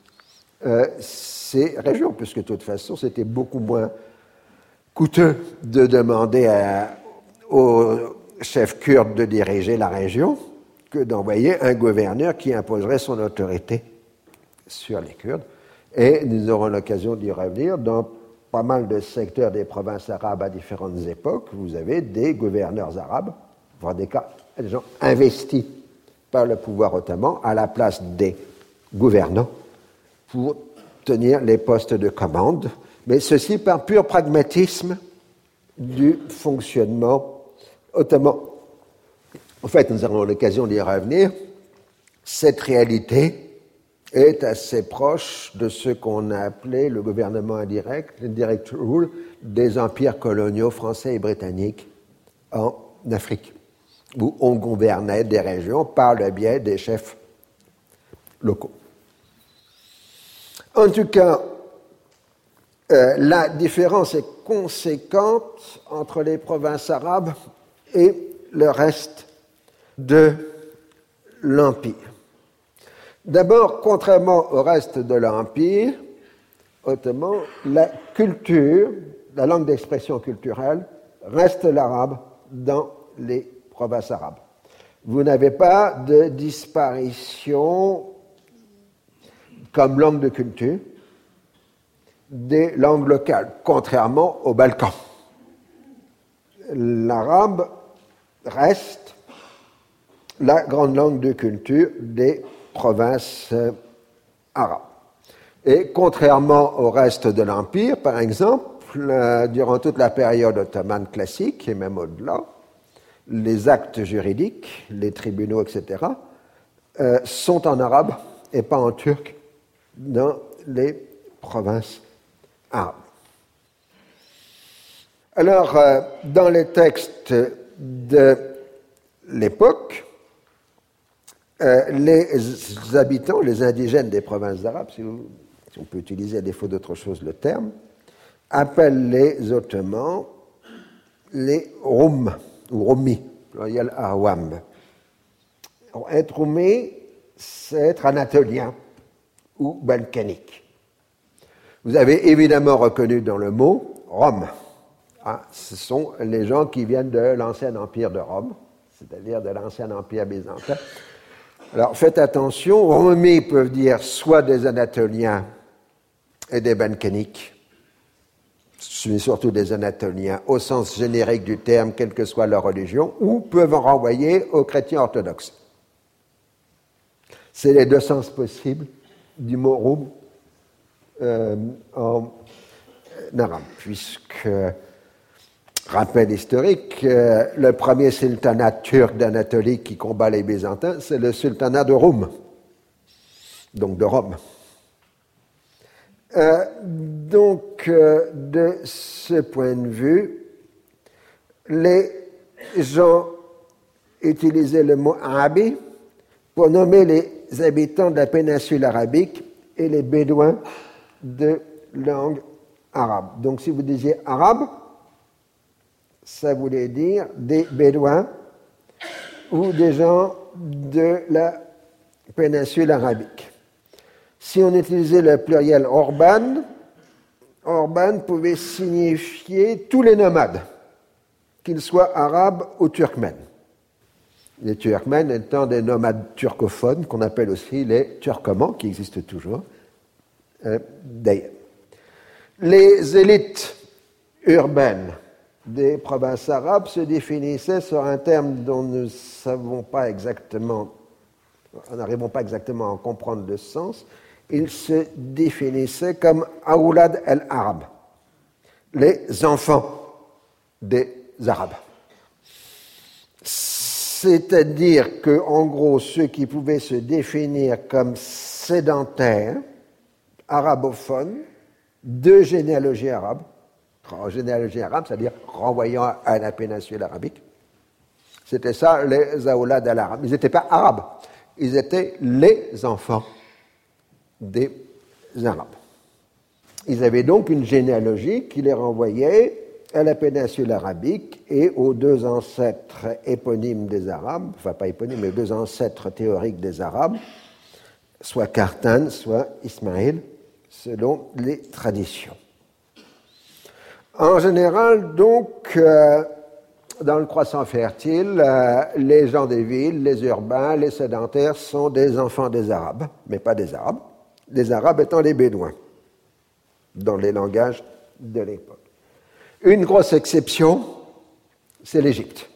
S2: ces régions, puisque de toute façon, c'était beaucoup moins coûteux de demander aux chefs kurdes de diriger la région que d'envoyer un gouverneur qui imposerait son autorité sur les Kurdes. Et nous aurons l'occasion d'y revenir. Dans pas mal de secteurs des provinces arabes à différentes époques, vous avez des gouverneurs arabes, voire des gens investis par le pouvoir ottoman à la place des gouvernants pour tenir les postes de commande, mais ceci par pur pragmatisme du fonctionnement ottoman. En fait, nous aurons l'occasion d'y revenir. Cette réalité est assez proche de ce qu'on a appelé le gouvernement indirect, l'indirect rule, des empires coloniaux français et britanniques en Afrique, où on gouvernait des régions par le biais des chefs locaux. En tout cas, la différence est conséquente entre les provinces arabes et le reste de l'Empire. D'abord, contrairement au reste de l'Empire ottoman, la culture, la langue d'expression culturelle, reste l'arabe dans les provinces arabes. Vous n'avez pas de disparition comme langue de culture des langues locales, contrairement aux Balkans. L'arabe reste la grande langue de culture des provinces arabes. Et contrairement au reste de l'Empire, par exemple, durant toute la période ottomane classique, et même au-delà, les actes juridiques, les tribunaux, etc., sont en arabe et pas en turc dans les provinces arabes. Alors, dans les textes de l'époque, les habitants, les indigènes des provinces arabes, si on peut utiliser à défaut d'autre chose le terme, appellent les Ottomans les Roum, ou Roumi, pluriel Awam. Être Roumi, c'est être anatolien ou balkanique. Vous avez évidemment reconnu dans le mot Rome. Ce sont les gens qui viennent de l'ancien empire de Rome, c'est-à-dire de l'ancien empire byzantin. Alors faites attention, Roumi peuvent dire soit des Anatoliens et des Balkaniques, mais surtout des Anatoliens au sens générique du terme, quelle que soit leur religion, ou peuvent en renvoyer aux chrétiens orthodoxes. C'est les deux sens possibles du mot Roum en arabe, puisque, rappel historique, le premier sultanat turc d'Anatolie qui combat les Byzantins, c'est le sultanat de Roum, donc de Rome. De ce point de vue, les gens utilisaient le mot arabi pour nommer les habitants de la péninsule arabique et les bédouins de langue arabe. Donc si vous disiez arabe, ça voulait dire des bédouins ou des gens de la péninsule arabique. Si on utilisait le pluriel orban, orban pouvait signifier tous les nomades, qu'ils soient arabes ou turkmènes. Les turkmènes étant des nomades turcophones, qu'on appelle aussi les turcomans, qui existent toujours, d'ailleurs. Les élites urbaines des provinces arabes se définissaient sur un terme dont nous n'arrivons pas exactement à comprendre le sens. Ils se définissaient comme Aoulad al-Arab, les enfants des Arabes. C'est-à-dire que, en gros, ceux qui pouvaient se définir comme sédentaires, arabophones, de généalogie arabe, généalogie arabe, c'est-à-dire renvoyant à la péninsule arabique, c'était ça les Aoulad al-Arab. Ils n'étaient pas arabes, ils étaient les enfants des Arabes. Ils avaient donc une généalogie qui les renvoyait à la péninsule arabique et aux deux ancêtres éponymes des Arabes, enfin pas éponymes, mais deux ancêtres théoriques des Arabes, soit Qartan, soit Ismaïl, selon les traditions. En général, donc, dans le croissant fertile, les gens des villes, les urbains, les sédentaires sont des enfants des Arabes, mais pas des Arabes, les Arabes étant les Bédouins, dans les langages de l'époque. Une grosse exception, c'est l'Égypte.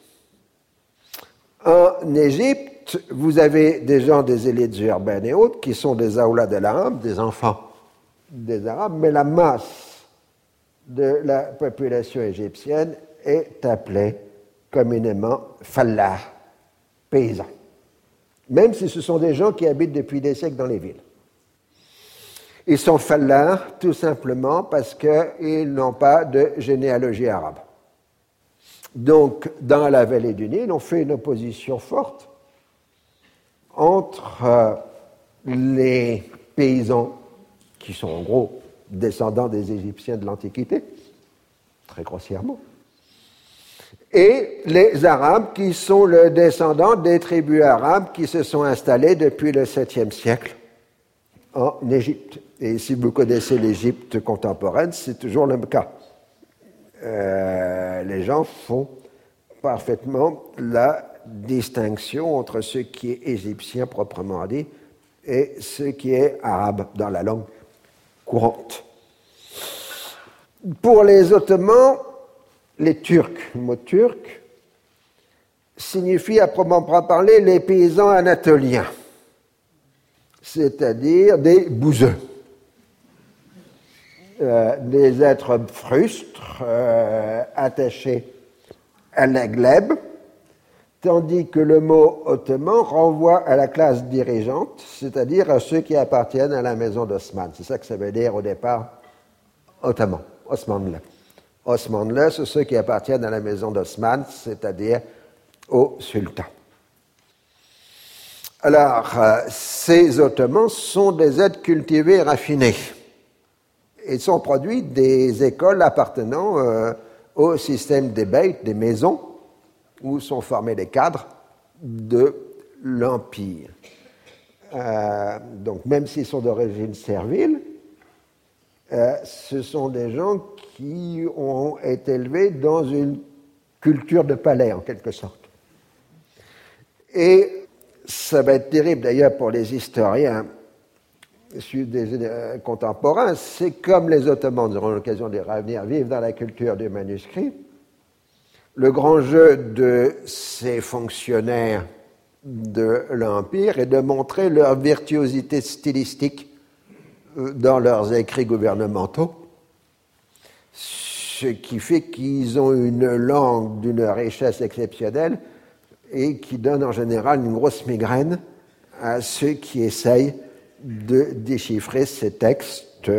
S2: En Égypte, vous avez des gens des élites urbaines et autres qui sont des Aoulad al-Arab, des enfants des Arabes, mais la masse de la population égyptienne est appelée communément fallah, paysans, même si ce sont des gens qui habitent depuis des siècles dans les villes. Ils sont fallah tout simplement parce qu'ils n'ont pas de généalogie arabe. Donc, dans la vallée du Nil, on fait une opposition forte entre les paysans qui sont en gros descendants des Égyptiens de l'Antiquité, très grossièrement, et les Arabes qui sont le descendant des tribus arabes qui se sont installées depuis le 7e siècle en Égypte. Et si vous connaissez l'Égypte contemporaine, c'est toujours le cas. Les gens font parfaitement la distinction entre ce qui est égyptien proprement dit et ce qui est arabe dans la langue courante. Pour les Ottomans, les Turcs, le mot turc, signifie à proprement parler les paysans anatoliens, c'est-à-dire des bouseux, des êtres frustres, attachés à la glèbe, tandis que le mot ottoman renvoie à la classe dirigeante, c'est-à-dire à ceux qui appartiennent à la maison d'Osman. C'est ça que ça veut dire au départ ottoman, Osmanlı. Osmanlı, c'est ceux qui appartiennent à la maison d'Osman, c'est-à-dire au sultan. Alors, ces Ottomans sont des êtres cultivés et raffinés. Ils sont produits des écoles appartenant au système des beyts, des maisons, où sont formés les cadres de l'Empire. Donc, même s'ils sont d'origine servile, ce sont des gens qui ont été élevés dans une culture de palais, en quelque sorte. Et ça va être terrible, d'ailleurs, pour les historiens contemporains. C'est comme les Ottomans, nous aurons l'occasion de revenir vivre dans la culture du manuscrit. Le grand jeu de ces fonctionnaires de l'Empire est de montrer leur virtuosité stylistique dans leurs écrits gouvernementaux, ce qui fait qu'ils ont une langue d'une richesse exceptionnelle et qui donne en général une grosse migraine à ceux qui essayent de déchiffrer ces textes,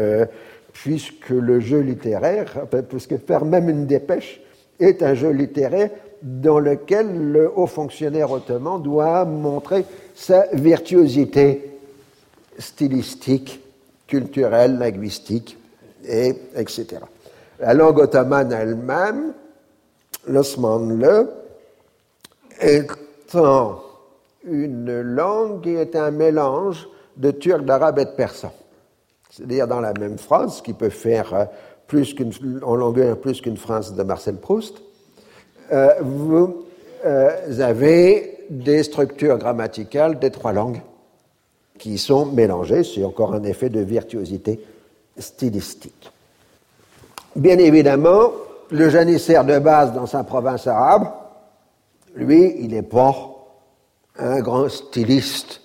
S2: puisque le jeu littéraire, puisque faire même une dépêche est un jeu littéraire dans lequel le haut fonctionnaire ottoman doit montrer sa virtuosité stylistique, culturelle, linguistique, etc. La langue ottomane elle-même, l'Osmanlı, étant une langue qui est un mélange de turc, d'arabe et de persan. C'est-à-dire dans la même phrase, qui peut faire en longueur plus qu'une phrase de Marcel Proust, vous avez des structures grammaticales des trois langues qui sont mélangées. C'est encore un effet de virtuosité stylistique. Bien évidemment, le janissaire de base dans sa province arabe, lui, il n'est pas un grand styliste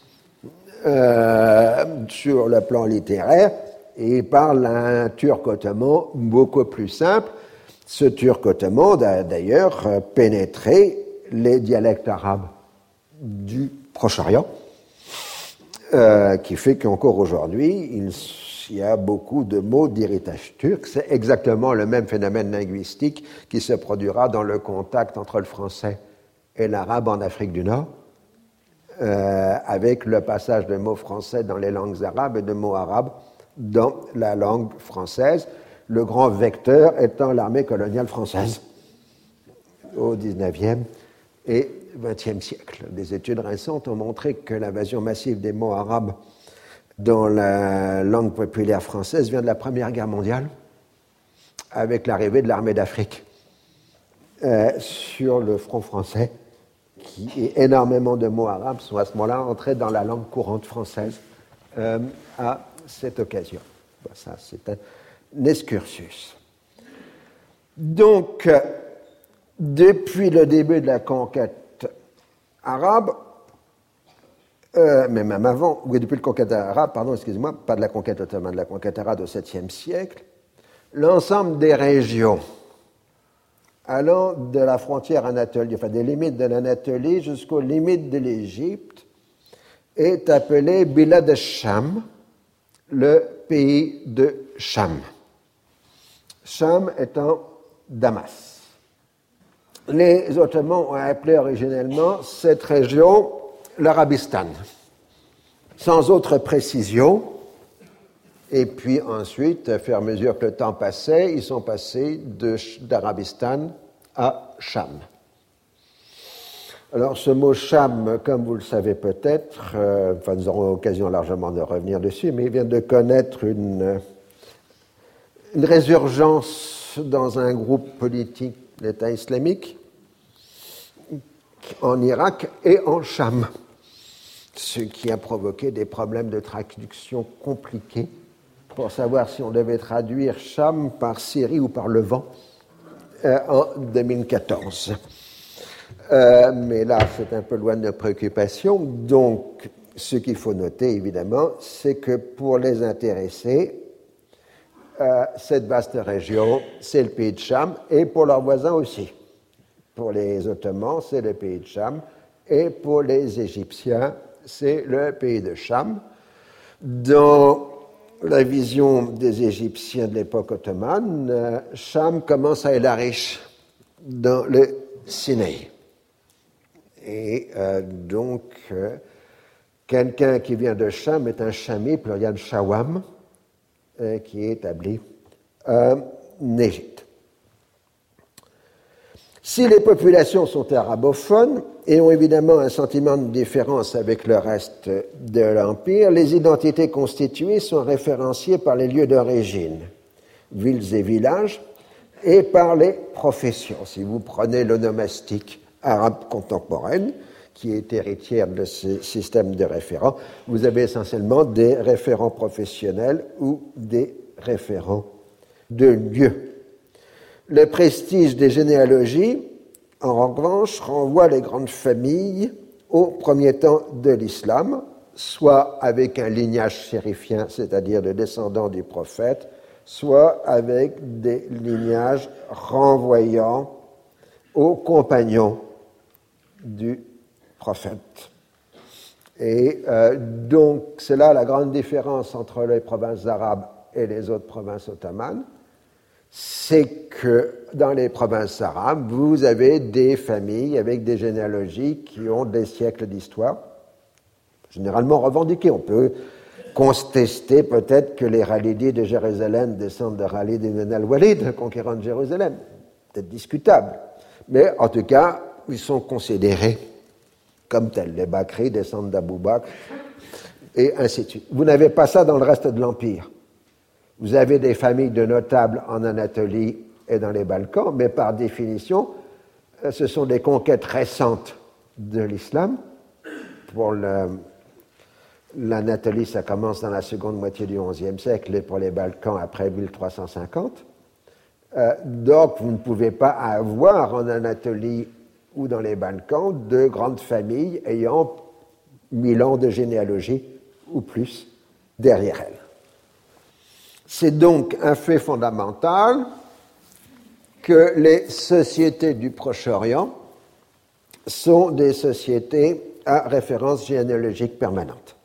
S2: sur le plan littéraire, et il parle un turc ottoman beaucoup plus simple. Ce turc ottoman a d'ailleurs pénétré les dialectes arabes du Proche-Orient, qui fait qu'encore aujourd'hui, il y a beaucoup de mots d'héritage turc. C'est exactement le même phénomène linguistique qui se produira dans le contact entre le français et l'arabe en Afrique du Nord, avec le passage de mots français dans les langues arabes et de mots arabes dans la langue française, le grand vecteur étant l'armée coloniale française au XIXe et XXe siècle. Des études récentes ont montré que l'invasion massive des mots arabes dans la langue populaire française vient de la Première Guerre mondiale, avec l'arrivée de l'armée d'Afrique sur le front français, et énormément de mots arabes sont à ce moment-là entrés dans la langue courante française à cette occasion. Bon, ça, c'est un excursus. Donc, depuis le début de la conquête arabe, mais même avant, ou depuis la conquête arabe, pas de la conquête ottomane, de la conquête arabe au 7e siècle, l'ensemble des régions allant de la frontière anatolienne, enfin des limites de l'Anatolie jusqu'aux limites de l'Égypte, est appelé Bilad al-Sham, le pays de Cham. Cham étant Damas. Les Ottomans ont appelé originellement cette région l'Arabistan, sans autre précision. Et puis ensuite, à fur et à mesure que le temps passait, ils sont passés d'Arabistan à Cham. Alors ce mot Cham, comme vous le savez peut-être, nous aurons l'occasion largement de revenir dessus, mais il vient de connaître une résurgence dans un groupe politique, l'État islamique, en Irak et en Cham, ce qui a provoqué des problèmes de traduction compliqués pour savoir si on devait traduire Cham par Syrie ou par Levant en 2014. Mais là, c'est un peu loin de nos préoccupations. Donc, ce qu'il faut noter, évidemment, c'est que pour les intéressés, cette vaste région, c'est le pays de Cham, et pour leurs voisins aussi. Pour les Ottomans, c'est le pays de Cham, et pour les Égyptiens, c'est le pays de Cham. Dans la vision des Égyptiens de l'époque ottomane, Cham commence à El Arish, dans le Sinaï. Et donc, quelqu'un qui vient de Cham est un Chami, pluriel Shawam, qui est établi en Égypte. Si les populations sont arabophones et ont évidemment un sentiment de différence avec le reste de l'Empire, les identités constituées sont référenciées par les lieux d'origine, villes et villages, et par les professions. Si vous prenez l'onomastique arabe contemporaine, qui est héritière de ce système de référents, vous avez essentiellement des référents professionnels ou des référents de lieux. Le prestige des généalogies, en revanche, renvoie les grandes familles au premier temps de l'islam, soit avec un lignage chérifien, c'est-à-dire de descendants du prophète, soit avec des lignages renvoyant aux compagnons du prophète. Et donc, c'est là la grande différence entre les provinces arabes et les autres provinces ottomanes, c'est que dans les provinces arabes, vous avez des familles avec des généalogies qui ont des siècles d'histoire, généralement revendiquées. On peut contester peut-être que les Khalidis de Jérusalem descendent de Khalid ibn al-Walid, conquérant de Jérusalem. Peut-être discutable. Mais en tout cas, ils sont considérés comme tels. Les Bakri descendent d'Abou Bakr, et ainsi de suite. Vous n'avez pas ça dans le reste de l'Empire. Vous avez des familles de notables en Anatolie et dans les Balkans, mais par définition, ce sont des conquêtes récentes de l'islam. Pour l'Anatolie, ça commence dans la seconde moitié du XIe siècle, et pour les Balkans, après 1350. Donc, vous ne pouvez pas avoir en Anatolie ou dans les Balkans de grandes familles ayant 1000 ans de généalogie ou plus derrière elles. C'est donc un fait fondamental que les sociétés du Proche-Orient sont des sociétés à référence généalogique permanente.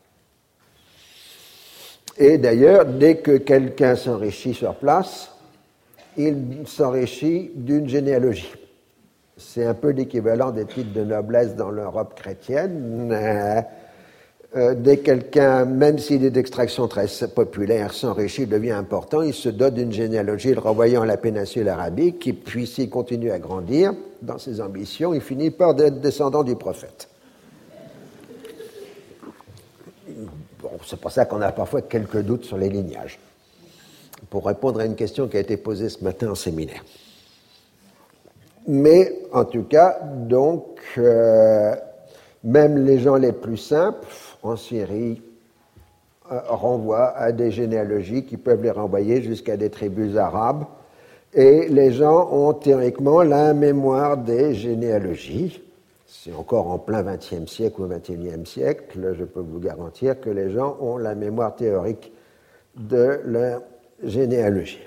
S2: Et d'ailleurs, dès que quelqu'un s'enrichit sur place, il s'enrichit d'une généalogie. C'est un peu l'équivalent des titres de noblesse dans l'Europe chrétienne. Dès que quelqu'un, même s'il est d'extraction très populaire, s'enrichit, devient important, il se dote d'une généalogie le renvoyant à la péninsule arabique, et puis s'il continue à grandir dans ses ambitions, il finit par être descendant du prophète. Bon, c'est pour ça qu'on a parfois quelques doutes sur les lignages. Pour répondre à une question qui a été posée ce matin en séminaire. Mais, en tout cas, donc, même les gens les plus simples, en Syrie, renvoient à des généalogies qui peuvent les renvoyer jusqu'à des tribus arabes. Et les gens ont théoriquement la mémoire des généalogies. C'est encore en plein XXe siècle ou XXIe siècle, je peux vous garantir que les gens ont la mémoire théorique de leur généalogie.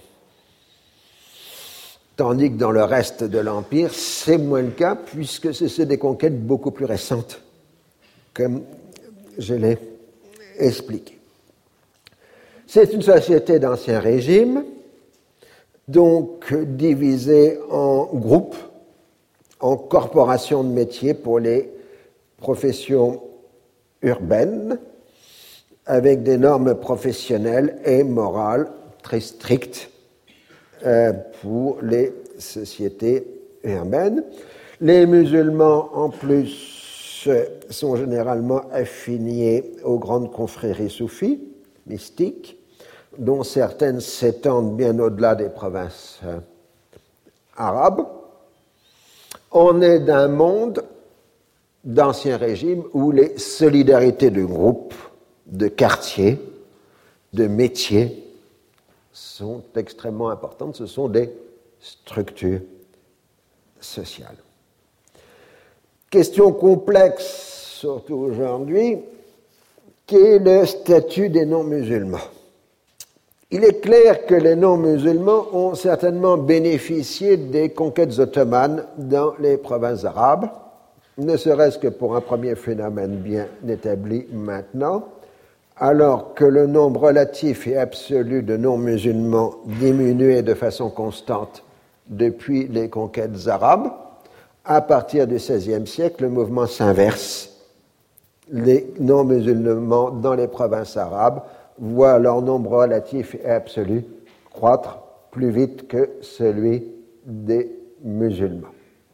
S2: Tandis que dans le reste de l'Empire, c'est moins le cas, puisque c'est des conquêtes beaucoup plus récentes, comme je l'ai expliqué. C'est une société d'Ancien Régime, donc divisée en groupes, en corporations de métiers pour les professions urbaines, avec des normes professionnelles et morales très strictes pour les sociétés urbaines. Les musulmans, en plus, sont généralement affiliés aux grandes confréries soufis, mystiques, dont certaines s'étendent bien au-delà des provinces arabes. On est d'un monde d'Ancien Régime où les solidarités de groupes, de quartiers, de métiers sont extrêmement importantes. Ce sont des structures sociales. Question complexe, surtout aujourd'hui, qu'est le statut des non-musulmans. Il est clair que les non-musulmans ont certainement bénéficié des conquêtes ottomanes dans les provinces arabes, ne serait-ce que pour un premier phénomène bien établi maintenant, alors que le nombre relatif et absolu de non-musulmans diminuait de façon constante depuis les conquêtes arabes. À partir du XVIe siècle, le mouvement s'inverse. Les non-musulmans dans les provinces arabes voient leur nombre relatif et absolu croître plus vite que celui des musulmans.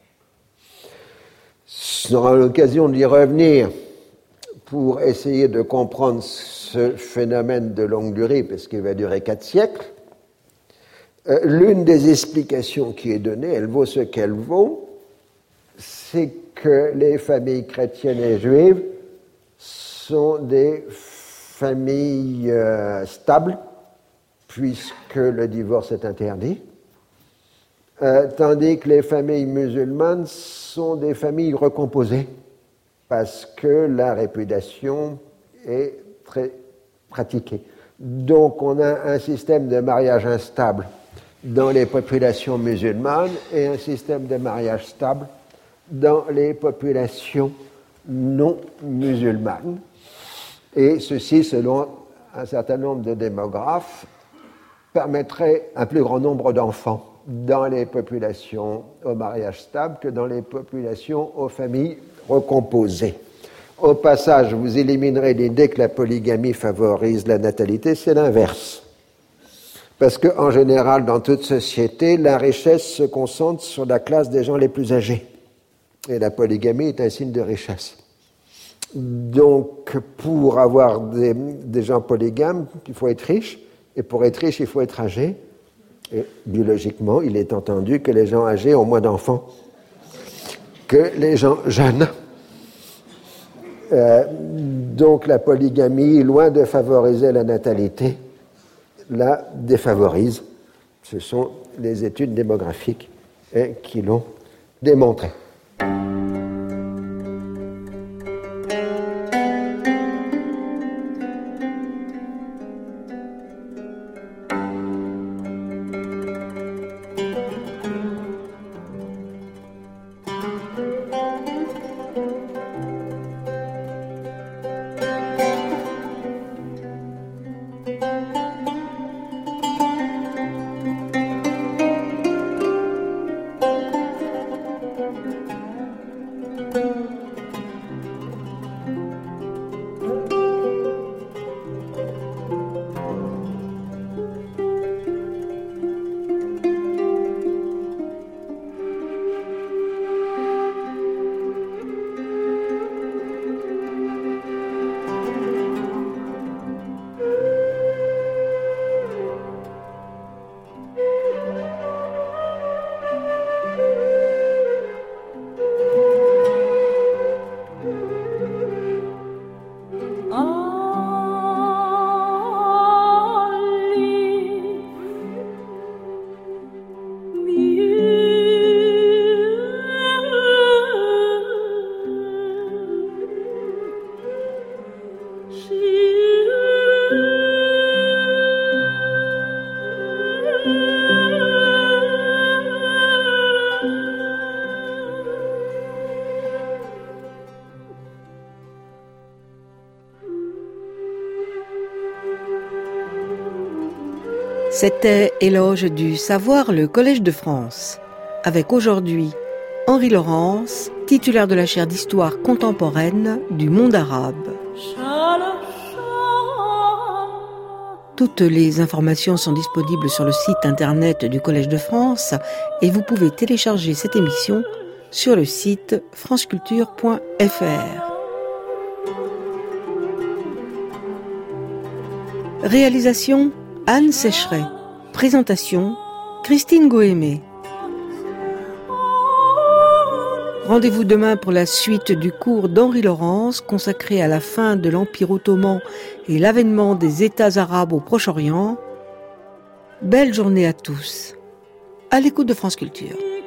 S2: On aura l'occasion d'y revenir pour essayer de comprendre ce phénomène de longue durée, parce qu'il va durer 4 siècles. L'une des explications qui est donnée, elle vaut ce qu'elle vaut, c'est que les familles chrétiennes et juives sont des familles stables, puisque le divorce est interdit, tandis que les familles musulmanes sont des familles recomposées, parce que la répudiation est très pratiquée. Donc on a un système de mariage instable dans les populations musulmanes et un système de mariage stable dans les populations non musulmanes. Et ceci selon un certain nombre de démographes, permettrait un plus grand nombre d'enfants dans les populations au mariage stable que dans les populations aux familles recomposées. Au passage, vous éliminerez l'idée que la polygamie favorise la natalité, c'est l'inverse. Parce qu'en général, dans toute société, la richesse se concentre sur la classe des gens les plus âgés. Et la polygamie est un signe de richesse. Donc, pour avoir des gens polygames, il faut être riche. Et pour être riche, il faut être âgé. Et biologiquement, il est entendu que les gens âgés ont moins d'enfants que les gens jeunes. Donc la polygamie, loin de favoriser la natalité, la défavorise. Ce sont les études démographiques qui l'ont démontré.
S1: C'était Éloge du savoir, le Collège de France, avec aujourd'hui Henri Laurence, titulaire de la chaire d'histoire contemporaine du monde arabe. Toutes les informations sont disponibles sur le site internet du Collège de France et vous pouvez télécharger cette émission sur le site franceculture.fr. Réalisation Anne Sécheret. Présentation Christine Goémé. Rendez-vous demain pour la suite du cours d'Henri Laurence consacré à la fin de l'Empire ottoman et l'avènement des États arabes au Proche-Orient. Belle journée à tous. À l'écoute de France Culture.